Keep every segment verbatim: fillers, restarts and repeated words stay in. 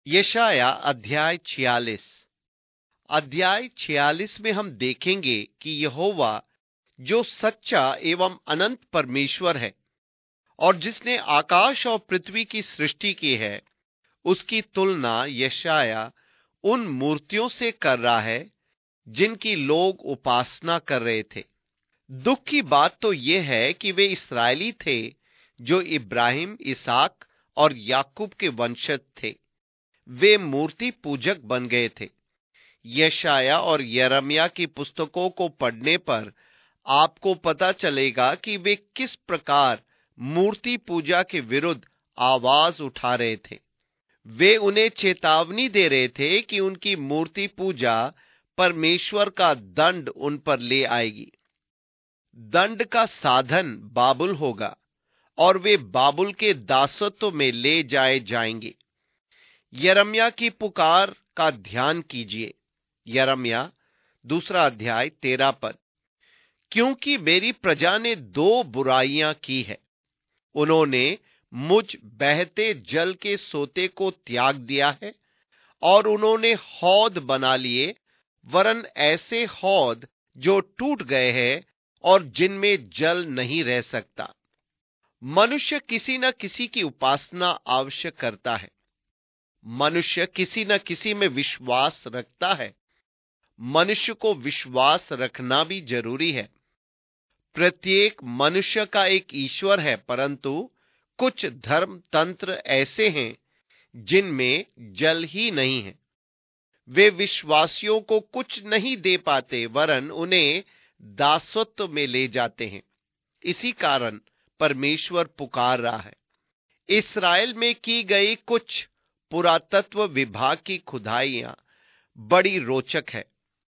यशाया अध्याय छियालीस। अध्याय छियालीस में हम देखेंगे कि यहोवा जो सच्चा एवं अनंत परमेश्वर है और जिसने आकाश और पृथ्वी की सृष्टि की है, उसकी तुलना यशाया उन मूर्तियों से कर रहा है जिनकी लोग उपासना कर रहे थे। दुख की बात तो यह है कि वे इस्राएली थे जो इब्राहिम, इसहाक और याकूब के वंशज थे। वे मूर्ति पूजक बन गए थे। यशाया और यिर्मयाह की पुस्तकों को पढ़ने पर आपको पता चलेगा कि वे किस प्रकार मूर्ति पूजा के विरुद्ध आवाज उठा रहे थे। वे उन्हें चेतावनी दे रहे थे कि उनकी मूर्ति पूजा परमेश्वर का दंड उन पर ले आएगी। दंड का साधन बाबुल होगा और वे बाबुल के दासत्व में ले जाए जाएंगे। यिर्मयाह की पुकार का ध्यान कीजिए। यिर्मयाह दूसरा अध्याय तेरह पद। क्योंकि मेरी प्रजा ने दो बुराइयां की है। उन्होंने मुझ बहते जल के सोते को त्याग दिया है और उन्होंने हौद बना लिए, वरन ऐसे हौद जो टूट गए हैं और जिनमें जल नहीं रह सकता। मनुष्य किसी न किसी की उपासना अवश्य करता है। मनुष्य किसी न किसी में विश्वास रखता है। मनुष्य को विश्वास रखना भी जरूरी है। प्रत्येक मनुष्य का एक ईश्वर है, परंतु कुछ धर्म तंत्र ऐसे हैं जिनमें जल ही नहीं है। वे विश्वासियों को कुछ नहीं दे पाते, वरन उन्हें दासत्व में ले जाते हैं। इसी कारण परमेश्वर पुकार रहा है। इस्राएल में की गई कुछ पुरातत्व विभाग की खुदाइयां बड़ी रोचक है।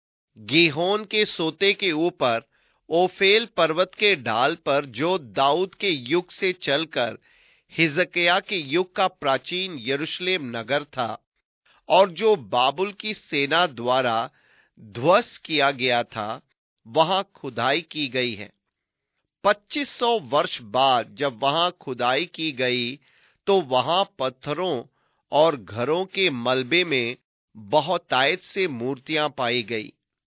गीहोन के सोते के ऊपर ओफेल पर्वत के ढाल पर, जो दाऊद के युग से चलकर हिजकिय्याह के युग का प्राचीन यरूशलेम नगर था और जो बाबुल की सेना द्वारा ध्वस्त किया गया था, वहां खुदाई की गई है। पच्चीस सौ वर्ष बाद जब वहां खुदाई की गई तो वहां पत्थरों और घरों के मलबे में बहुतायत से मूर्तियां पाई गई।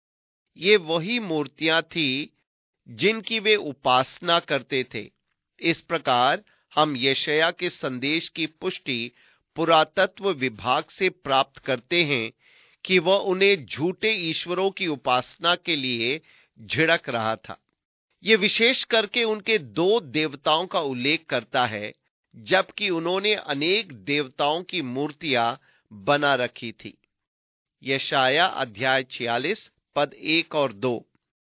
ये वही मूर्तियां थी जिनकी वे उपासना करते थे। इस प्रकार हम यशाया के संदेश की पुष्टि पुरातत्व विभाग से प्राप्त करते हैं कि वह उन्हें झूठे ईश्वरों की उपासना के लिए झिड़क रहा था। यह विशेष करके उनके दो देवताओं का उल्लेख करता है, जबकि उन्होंने अनेक देवताओं की मूर्तियां बना रखी थी। यशाया अध्याय छियालीस पद एक और दो।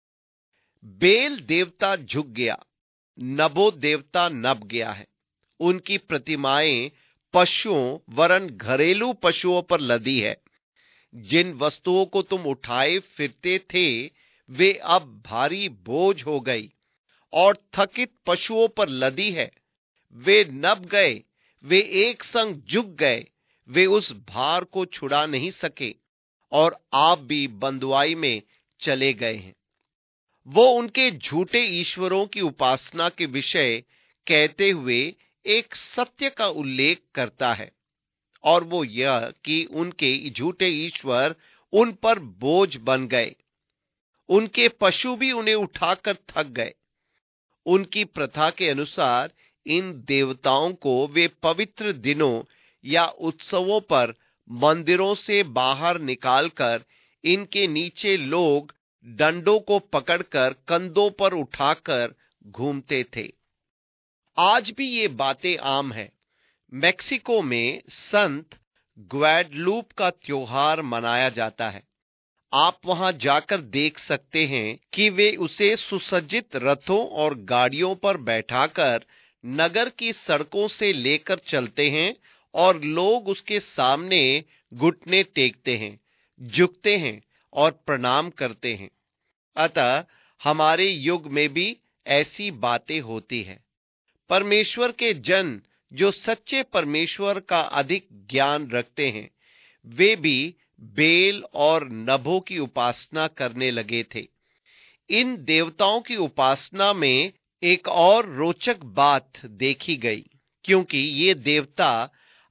बेल देवता झुक गया, नबो देवता नब गया है। उनकी प्रतिमाएं पशुओं वरन घरेलू पशुओं पर लदी है। जिन वस्तुओं को तुम उठाए फिरते थे वे अब भारी बोझ हो गई और थकित पशुओं पर लदी है। वे नब गए, वे एक संग झुक गए, वे उस भार को छुड़ा नहीं सके और आप भी बंधुआई में चले गए हैं। वो उनके झूठे ईश्वरों की उपासना के विषय कहते हुए एक सत्य का उल्लेख करता है, और वो यह कि उनके झूठे ईश्वर उन पर बोझ बन गए। उनके पशु भी उन्हें उठाकर थक गए। उनकी प्रथा के अनुसार इन देवताओं को वे पवित्र दिनों या उत्सवों पर मंदिरों से बाहर निकालकर इनके नीचे लोग डंडों को पकड़कर कंधों पर उठाकर घूमते थे। आज भी ये बातें आम है। मेक्सिको में संत ग्वाडलूप का त्योहार मनाया जाता है। आप वहां जाकर देख सकते हैं कि वे उसे सुसज्जित रथों और गाड़ियों पर बैठाकर नगर की सड़कों से लेकर चलते हैं और लोग उसके सामने घुटने टेकते हैं, झुकते हैं और प्रणाम करते हैं। अतः हमारे युग में भी ऐसी बातें होती हैं। परमेश्वर के जन जो सच्चे परमेश्वर का अधिक ज्ञान रखते हैं, वे भी बेल और नभों की उपासना करने लगे थे। इन देवताओं की उपासना में एक और रोचक बात देखी गई, क्योंकि ये देवता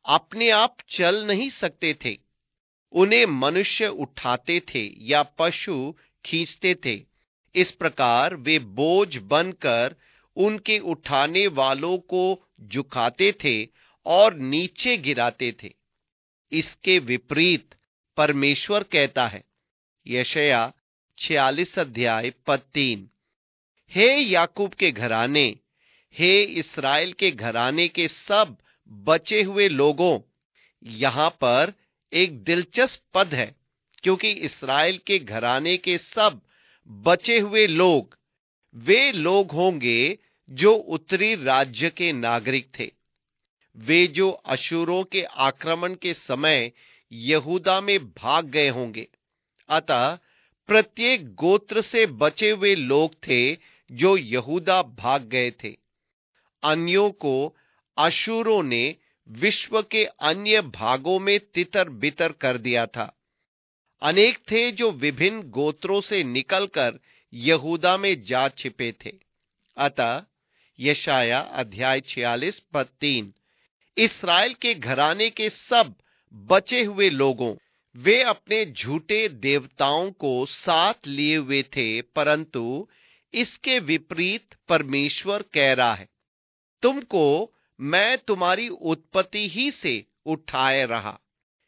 अपने आप चल नहीं सकते थे। उन्हें मनुष्य उठाते थे या पशु खींचते थे। इस प्रकार वे बोझ बनकर उनके उठाने वालों को झुकाते थे और नीचे गिराते थे। इसके विपरीत परमेश्वर कहता है, यशायाह छियालीस अध्याय पद तीन, हे याकूब के घराने, हे इस्राएल के घराने के सब बचे हुए लोगों। यहां पर एक दिलचस्प पद है, क्योंकि इस्राएल के घराने के सब बचे हुए लोग वे लोग होंगे जो उत्तरी राज्य के नागरिक थे। वे जो अशूरों के आक्रमण के समय यहूदा में भाग गए होंगे। अतः प्रत्येक गोत्र से बचे हुए लोग थे जो यहूदा भाग गए थे। अन्यों को अशूरों ने विश्व के अन्य भागों में तितर बितर कर दिया था। अनेक थे जो विभिन्न गोत्रों से निकलकर यहूदा में जा छिपे थे। अतः यशायाह अध्याय छियालीस पद तीन, इस्राएल के घराने के सब बचे हुए लोगों, वे अपने झूठे देवताओं को साथ लिए हुए थे, परंतु इसके विपरीत परमेश्वर कह रहा है, तुमको मैं तुम्हारी उत्पत्ति ही से उठाए रहा।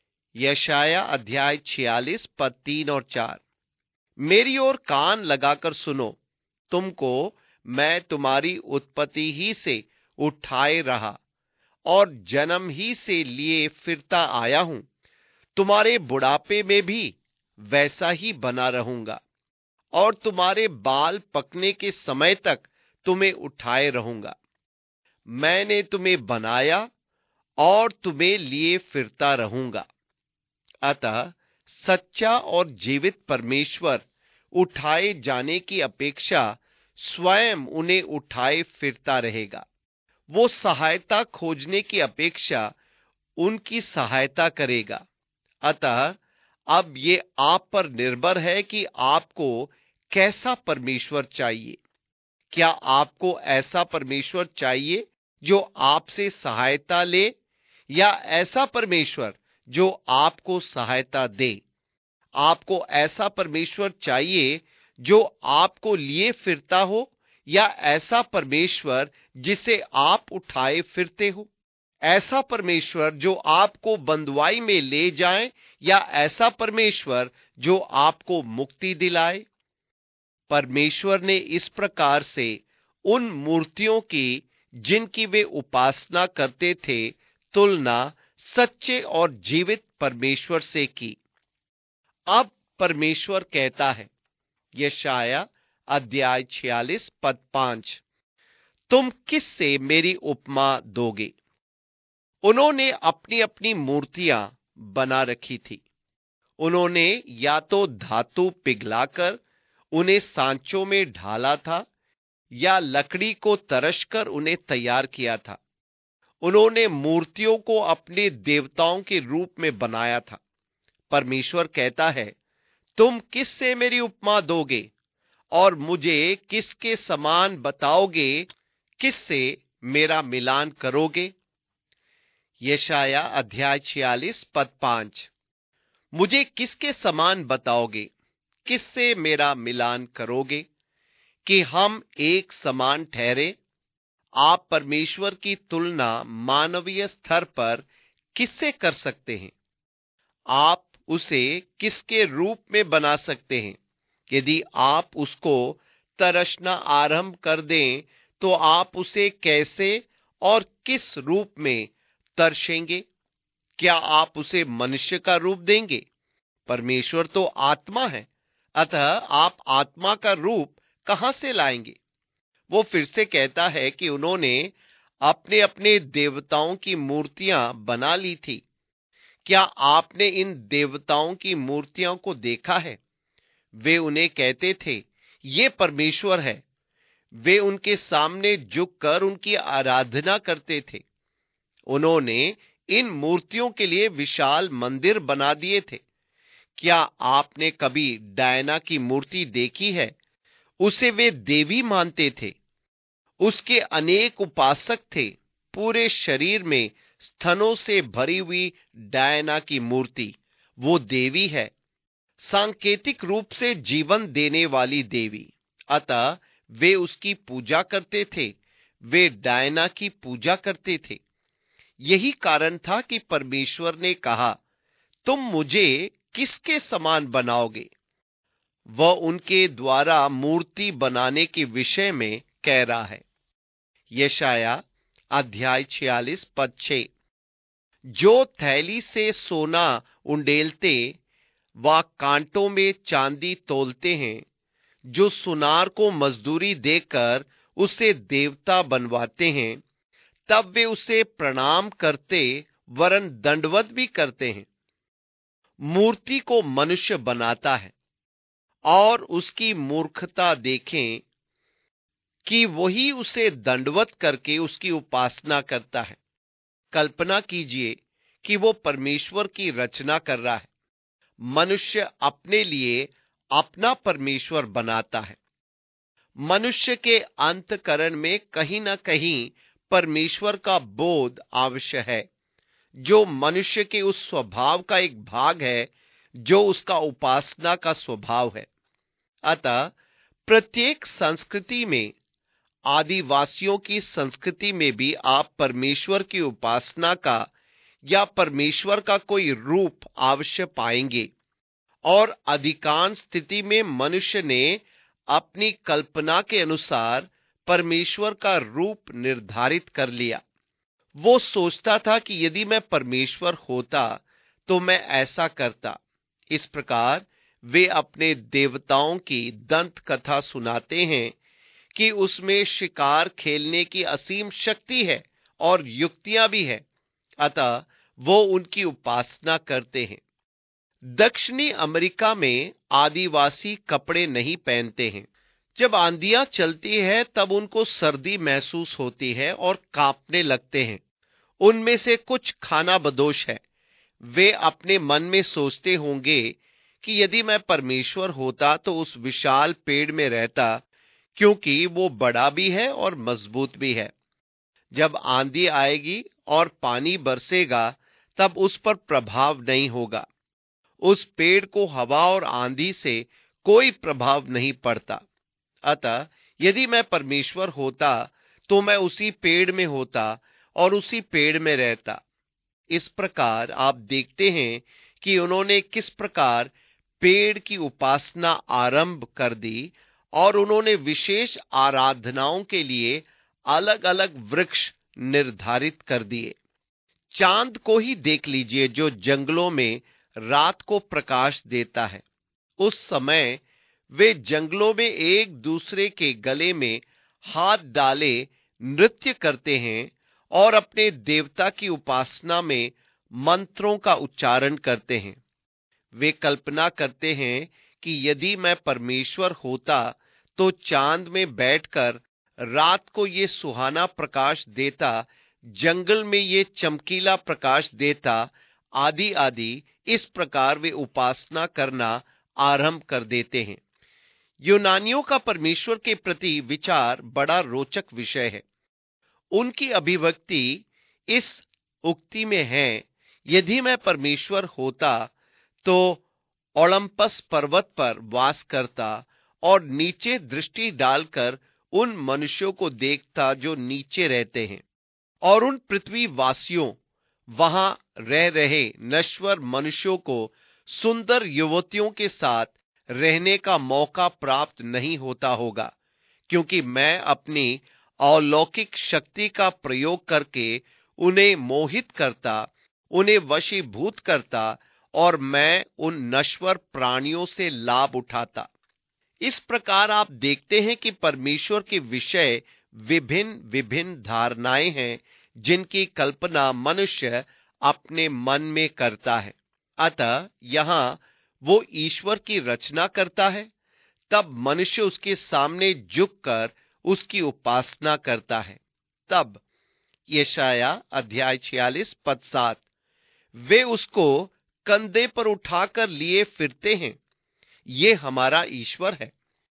यशायाह अध्याय छियालीस पद तीन और चार, मेरी ओर कान लगाकर सुनो, तुमको मैं तुम्हारी उत्पत्ति ही से उठाए रहा और जन्म ही से लिए फिरता आया हूं। तुम्हारे बुढ़ापे में भी वैसा ही बना रहूंगा और तुम्हारे बाल पकने के समय तक तुम्हें उठाए रहूंगा। मैंने तुम्हें बनाया और तुम्हें लिए फिरता रहूंगा। अतः सच्चा और जीवित परमेश्वर उठाए जाने की अपेक्षा स्वयं उन्हें उठाए फिरता रहेगा। वो सहायता खोजने की अपेक्षा उनकी सहायता करेगा। अतः अब ये आप पर निर्भर है कि आपको कैसा परमेश्वर चाहिए। क्या आपको ऐसा परमेश्वर चाहिए जो आपसे सहायता ले, या ऐसा परमेश्वर जो आपको सहायता दे? आपको ऐसा परमेश्वर चाहिए जो आपको लिए फिरता हो, या ऐसा परमेश्वर जिसे आप उठाए फिरते हो? ऐसा परमेश्वर जो आपको बंधुआई में ले जाए, या ऐसा परमेश्वर जो आपको मुक्ति दिलाए? परमेश्वर ने इस प्रकार से उन मूर्तियों की जिनकी वे उपासना करते थे तुलना सच्चे और जीवित परमेश्वर से की। अब परमेश्वर कहता है, यशायाह अध्याय छियालीस पद पांच, तुम किससे मेरी उपमा दोगे? उन्होंने अपनी अपनी मूर्तियां बना रखी थी। उन्होंने या तो धातु पिघलाकर उन्हें सांचों में ढाला था, या लकड़ी को तरशकर उन्हें तैयार किया था। उन्होंने मूर्तियों को अपने देवताओं के रूप में बनाया था। परमेश्वर कहता है, तुम किससे मेरी उपमा दोगे और मुझे किसके समान बताओगे? किससे मेरा मिलान करोगे? यशायाह अध्याय छियालीस पद पांच, मुझे किसके समान बताओगे? किससे मेरा मिलान करोगे कि हम एक समान ठहरे? आप परमेश्वर की तुलना मानवीय स्तर पर किससे कर सकते हैं? आप उसे किसके रूप में बना सकते हैं? यदि आप उसको तरसना आरंभ कर दें, तो आप उसे कैसे और किस रूप में तरसेंगे? क्या आप उसे मनुष्य का रूप देंगे? परमेश्वर तो आत्मा है, अतः आप आत्मा का रूप कहां से लाएंगे? वो फिर से कहता है कि उन्होंने अपने अपने देवताओं की मूर्तियां बना ली थी। क्या आपने इन देवताओं की मूर्तियों को देखा है? वे उन्हें कहते थे, ये परमेश्वर है। वे उनके सामने झुककर उनकी आराधना करते थे। उन्होंने इन मूर्तियों के लिए विशाल मंदिर बना दिए थे। क्या आपने कभी डायना की मूर्ति देखी है? उसे वे देवी मानते थे। उसके अनेक उपासक थे। पूरे शरीर में स्तनों से भरी हुई डायना की मूर्ति, वो देवी है, सांकेतिक रूप से जीवन देने वाली देवी। अतः वे उसकी पूजा करते थे, वे डायना की पूजा करते थे। यही कारण था कि परमेश्वर ने कहा, तुम मुझे किसके समान बनाओगे? वह उनके द्वारा मूर्ति बनाने के विषय में कह रहा है। यशाया अध्याय छियालीस पद छह, जो थैली से सोना उंडेलते व कांटों में चांदी तोलते हैं, जो सुनार को मजदूरी देकर उसे देवता बनवाते हैं, तब वे उसे प्रणाम करते वरन दंडवत भी करते हैं। मूर्ति को मनुष्य बनाता है और उसकी मूर्खता देखें कि वही उसे दंडवत करके उसकी उपासना करता है। कल्पना कीजिए कि वो परमेश्वर की रचना कर रहा है। मनुष्य अपने लिए अपना परमेश्वर बनाता है। मनुष्य के अंतःकरण में कहीं ना कहीं परमेश्वर का बोध आवश्यक है, जो मनुष्य के उस स्वभाव का एक भाग है जो उसका उपासना का स्वभाव है। अतः प्रत्येक संस्कृति में, आदिवासियों की संस्कृति में भी आप परमेश्वर की उपासना का या परमेश्वर का कोई रूप अवश्य पाएंगे। और अधिकांश स्थिति में मनुष्य ने अपनी कल्पना के अनुसार परमेश्वर का रूप निर्धारित कर लिया। वो सोचता था कि यदि मैं परमेश्वर होता तो मैं ऐसा करता। इस प्रकार वे अपने देवताओं की दंत कथा सुनाते हैं कि उसमें शिकार खेलने की असीम शक्ति है और युक्तियां भी है। अतः वो उनकी उपासना करते हैं। दक्षिणी अमेरिका में आदिवासी कपड़े नहीं पहनते हैं। जब आंधियां चलती है तब उनको सर्दी महसूस होती है और कांपने लगते हैं। उनमें से कुछ खाना बदोश है। वे अपने मन में सोचते होंगे कि यदि मैं परमेश्वर होता तो उस विशाल पेड़ में रहता, क्योंकि वो बड़ा भी है और मजबूत भी है। जब आंधी आएगी और पानी बरसेगा तब उस पर प्रभाव नहीं होगा। उस पेड़ को हवा और आंधी से कोई प्रभाव नहीं पड़ता। अतः यदि मैं परमेश्वर होता तो मैं उसी पेड़ में होता और उसी पेड़ में रहता। इस प्रकार आप देखते हैं कि उन्होंने किस प्रकार पेड़ की उपासना आरंभ कर दी और उन्होंने विशेष आराधनाओं के लिए अलग अलग वृक्ष निर्धारित कर दिए। चांद को ही देख लीजिए, जो जंगलों में रात को प्रकाश देता है। उस समय वे जंगलों में एक दूसरे के गले में हाथ डाले नृत्य करते हैं और अपने देवता की उपासना में मंत्रों का उच्चारण करते हैं। वे कल्पना करते हैं कि यदि मैं परमेश्वर होता तो चांद में बैठकर रात को ये सुहाना प्रकाश देता, जंगल में ये चमकीला प्रकाश देता, आदि आदि। इस प्रकार वे उपासना करना आरंभ कर देते हैं। यूनानियों का परमेश्वर के प्रति विचार बड़ा रोचक विषय है। उनकी अभिव्यक्ति इस उक्ति में है, यदि मैं परमेश्वर होता तो ओलंपस पर्वत पर वास करता और नीचे दृष्टि डालकर उन मनुष्यों को देखता जो नीचे रहते हैं, और उन पृथ्वी वासियों, वहां रह रहे नश्वर मनुष्यों को सुंदर युवतियों के साथ रहने का मौका प्राप्त नहीं होता होगा, क्योंकि मैं अपनी अलौकिक शक्ति का प्रयोग करके उन्हें मोहित करता, उन्हें वशीभूत करता और मैं उन नश्वर प्राणियों से लाभ उठाता। इस प्रकार आप देखते हैं कि परमेश्वर के विषय विभिन्न विभिन्न धारणाएं हैं जिनकी कल्पना मनुष्य अपने मन में करता है। अतः यहां वो ईश्वर की रचना करता है, तब मनुष्य उसके सामने झुककर उसकी उपासना करता है। तब यशाया अध्याय छियालीस पद सात, वे उसको कंधे पर उठाकर लिए फिरते हैं, ये हमारा ईश्वर है।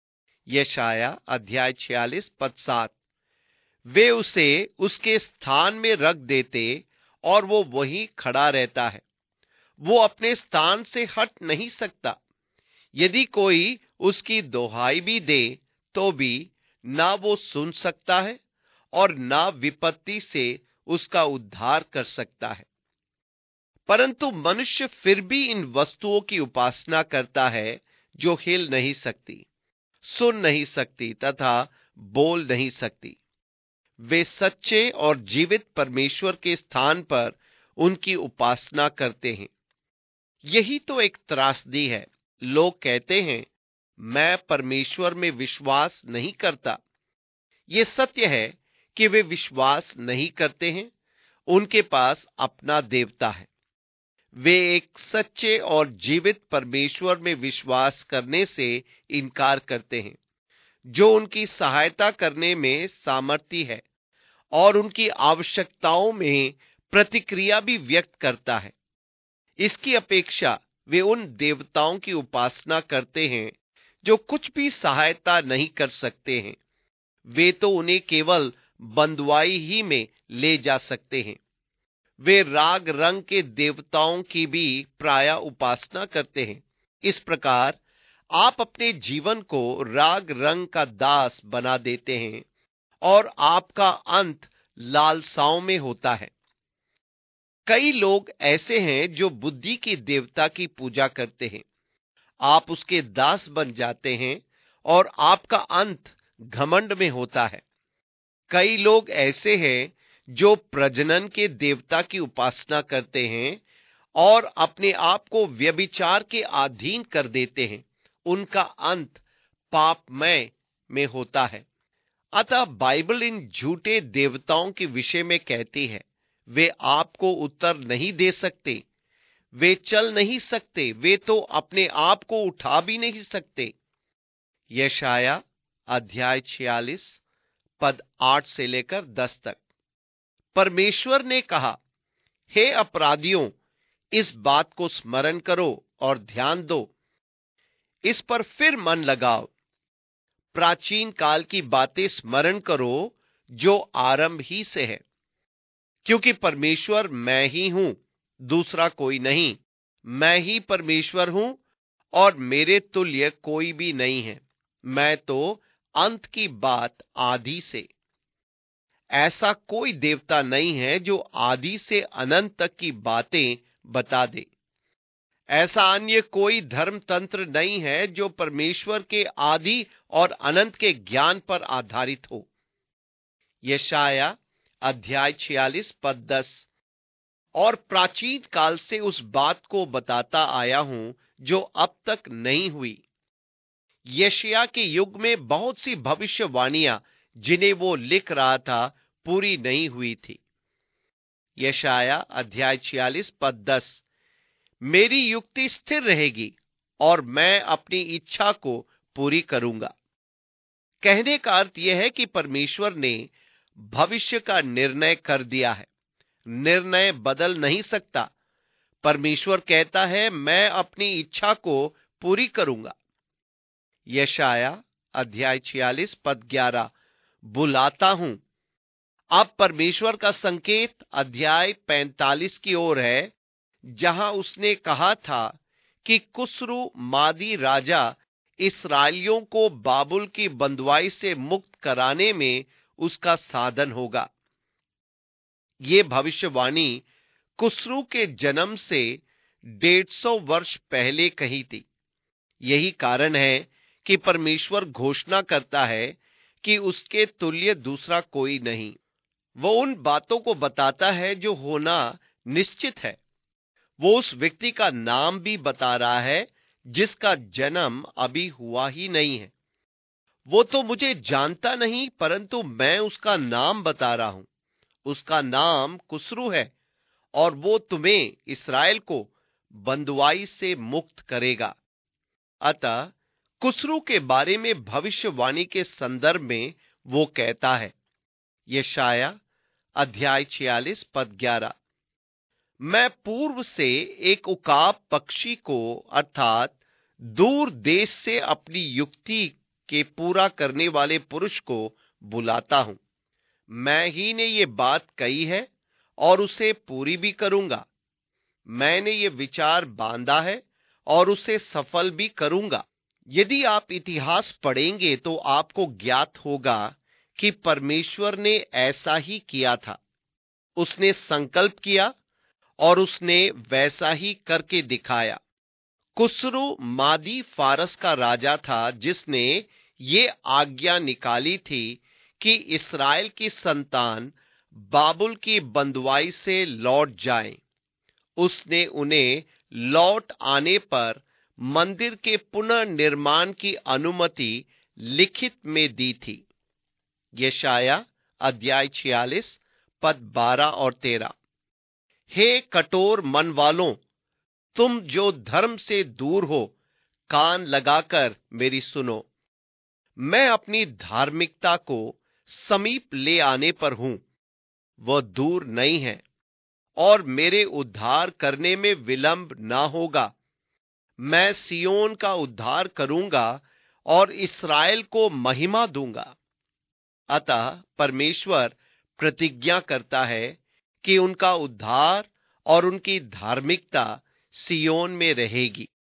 यशाया अध्याय छियालीस पद सात, वे उसे उसके स्थान में रख देते और वो वहीं खड़ा रहता है। वो अपने स्थान से हट नहीं सकता। यदि कोई उसकी दोहाई भी दे तो भी ना वो सुन सकता है और ना विपत्ति से उसका उद्धार कर सकता है। परंतु मनुष्य फिर भी इन वस्तुओं की उपासना करता है जो हिल नहीं सकती, सुन नहीं सकती तथा बोल नहीं सकती। वे सच्चे और जीवित परमेश्वर के स्थान पर उनकी उपासना करते हैं। यही तो एक त्रासदी है। लोग कहते हैं, मैं परमेश्वर में विश्वास नहीं करता। ये सत्य है कि वे विश्वास नहीं करते हैं। उनके पास अपना देवता है। वे एक सच्चे और जीवित परमेश्वर में विश्वास करने से इनकार करते हैं, जो उनकी सहायता करने में सामर्थी है और उनकी आवश्यकताओं में प्रतिक्रिया भी व्यक्त करता है। इसकी अपेक्षा वे उन देवताओं की उपासना करते हैं जो कुछ भी सहायता नहीं कर सकते हैं। वे तो उन्हें केवल बंधुआई ही में ले जा सकते हैं। वे राग रंग के देवताओं की भी प्रायः उपासना करते हैं। इस प्रकार आप अपने जीवन को राग रंग का दास बना देते हैं और आपका अंत लालसाओं में होता है। कई लोग ऐसे हैं जो बुद्धि के देवता की पूजा करते हैं। आप उसके दास बन जाते हैं और आपका अंत घमंड में होता है। कई लोग ऐसे हैं जो प्रजनन के देवता की उपासना करते हैं और अपने आप को व्यभिचार के अधीन कर देते हैं। उनका अंत पापमय में होता है। अतः बाइबल इन झूठे देवताओं के विषय में कहती है, वे आपको उत्तर नहीं दे सकते, वे चल नहीं सकते, वे तो अपने आप को उठा भी नहीं सकते। यशाया अध्याय छियालीस पद आठ से लेकर दस तक। परमेश्वर ने कहा, हे अपराधियों, इस बात को स्मरण करो और ध्यान दो, इस पर फिर मन लगाओ। प्राचीन काल की बातें स्मरण करो जो आरंभ ही से है। क्योंकि परमेश्वर मैं ही हूं, दूसरा कोई नहीं। मैं ही परमेश्वर हूं और मेरे तुल्य कोई भी नहीं है। मैं तो अंत की बात आदि से। ऐसा कोई देवता नहीं है जो आदि से अनंत तक की बातें बता दे। ऐसा अन्य कोई धर्म तंत्र नहीं है जो परमेश्वर के आदि और अनंत के ज्ञान पर आधारित हो। यशाया अध्याय छियालीस पद दस। और प्राचीन काल से उस बात को बताता आया हूं जो अब तक नहीं हुई। यशाया के युग में बहुत सी भविष्यवाणियां जिन्हें वो लिख रहा था पूरी नहीं हुई थी। यशाया अध्याय छियालीस पद दस। मेरी युक्ति स्थिर रहेगी और मैं अपनी इच्छा को पूरी करूंगा। कहने का अर्थ यह है कि परमेश्वर ने भविष्य का निर्णय कर दिया है। निर्णय बदल नहीं सकता। परमेश्वर कहता है, मैं अपनी इच्छा को पूरी करूंगा। यशाया अध्याय छियालीस पद ग्यारह। बुलाता हूं। अब परमेश्वर का संकेत अध्याय पैंतालीस की ओर है, जहां उसने कहा था कि कुस्रू मादी राजा इस्राएलियों को बाबुल की बंधुआई से मुक्त कराने में उसका साधन होगा। ये भविष्यवाणी कुस्रू के जन्म से डेढ़ सौ वर्ष पहले कही थी। यही कारण है कि परमेश्वर घोषणा करता है कि उसके तुल्य दूसरा कोई नहीं। वो उन बातों को बताता है जो होना निश्चित है। वो उस व्यक्ति का नाम भी बता रहा है जिसका जन्म अभी हुआ ही नहीं है। वो तो मुझे जानता नहीं, परंतु मैं उसका नाम बता रहा हूं। उसका नाम कुस्रू है और वो तुम्हें, इस्राएल को, बंधुआई से मुक्त करेगा। अतः कुस्रू के बारे में भविष्यवाणी के संदर्भ में वो कहता है। यशाया अध्याय छियालीस पद ग्यारह। मैं पूर्व से एक उकाब पक्षी को, अर्थात दूर देश से अपनी युक्ति के पूरा करने वाले पुरुष को बुलाता हूं। मैं ही ने ये बात कही है और उसे पूरी भी करूंगा। मैंने ये विचार बांधा है और उसे सफल भी करूंगा। यदि आप इतिहास पढ़ेंगे तो आपको ज्ञात होगा कि परमेश्वर ने ऐसा ही किया था। उसने संकल्प किया और उसने वैसा ही करके दिखाया। खुसरो मादी फारस का राजा था जिसने ये आज्ञा निकाली थी कि इस्राएल की संतान बाबुल की बंदुआई से लौट जाएं। उसने उन्हें लौट आने पर मंदिर के पुनर्निर्माण की अनुमति लिखित में दी थी। यशाया अध्याय छियालीस पद बारह और तेरह। हे कठोर मन वालों, तुम जो धर्म से दूर हो, कान लगाकर मेरी सुनो। मैं अपनी धार्मिकता को समीप ले आने पर हूं, वह दूर नहीं है और मेरे उद्धार करने में विलंब ना होगा। मैं सियोन का उद्धार करूंगा और इस्राएल को महिमा दूंगा। अतः परमेश्वर प्रतिज्ञा करता है कि उनका उद्धार और उनकी धार्मिकता सियोन में रहेगी।